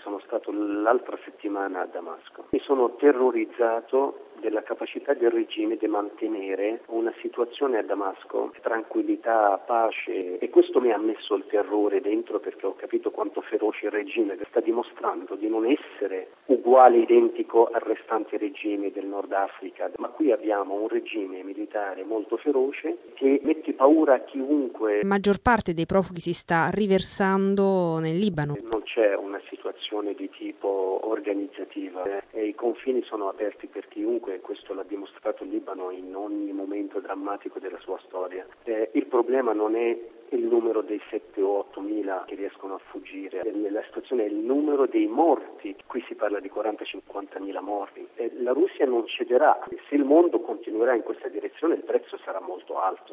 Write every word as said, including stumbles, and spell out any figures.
sono stato l'altra settimana a Damasco. Mi sono terrorizzato della capacità del regime di mantenere una situazione a Damasco, tranquillità, pace, e questo mi ha messo il terrore dentro, perché ho capito quanto feroce il regime, che sta dimostrando di non essere uguale, identico al restante regime del Nord Africa, ma qui abbiamo un regime militare molto feroce che mette paura a chiunque. La maggior parte dei profughi si sta riversando nel Libano. Non c'è una situazione di tipo organizzativa e i confini sono aperti per chiunque, questo l'ha dimostrato il Libano in ogni momento drammatico della sua storia. Eh, il problema non è il numero dei sette o otto mila che riescono a fuggire, la situazione è il numero dei morti, qui si parla di quaranta cinquanta mila morti. Eh, la Russia non cederà, se il mondo continuerà in questa direzione il prezzo sarà molto alto.